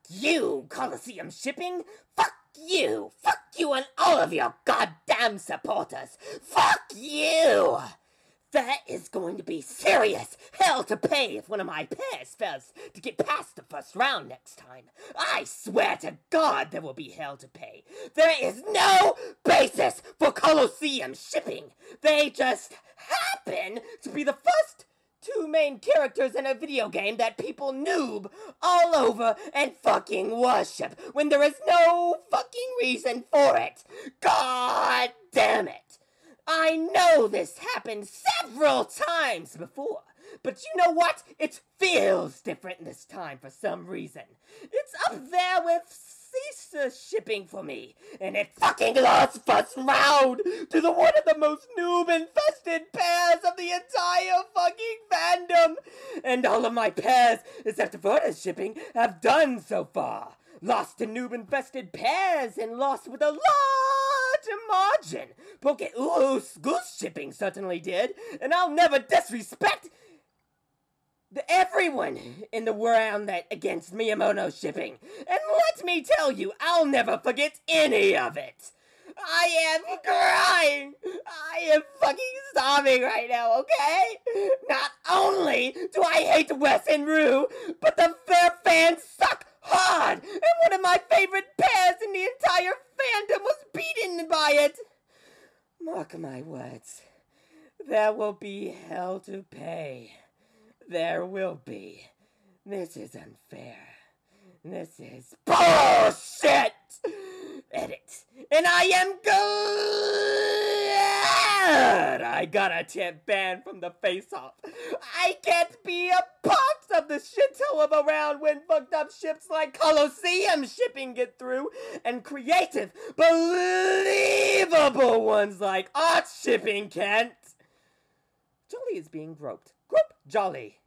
you, Colosseum Shipping! Fuck you! Fuck you and all of your goddamn supporters! Fuck you! There is going to be serious hell to pay if one of my pairs fails to get past the first round next time. I swear to God there will be hell to pay. There is no basis for Colosseum Shipping. They just happen to be the first two main characters in a video game that people noob all over and fucking worship when there is no fucking reason for it. God damn it. I know this happened several times before, but you know what? It feels different this time for some reason. It's up there with Caesar Shipping for me, and it fucking lost first round to the one of the most noob-infested pairs of the entire fucking fandom. And all of my pairs, except Vertus Shipping, have done so far. Lost to noob-infested pairs and lost with a large margin. Goose Shipping certainly did, and I'll never disrespect everyone in the round that against Miyamoto Shipping. And let me tell you, I'll never forget any of it. I am crying. I am fucking sobbing right now, okay? Not only do I hate Wes and Rue, but their fans suck hard, and one of my favorite pairs in the entire fandom was beaten by it. Mark my words. There will be hell to pay. There will be. This is unfair. This is bullshit! Edit. And I am glad I got a tip ban from the face-off. I can't be a part of the shithole of a round when fucked up ships like Colosseum Shipping get through, and creative, believable ones like Art Shipping can't. Jolly is being groped. Grope Jolly.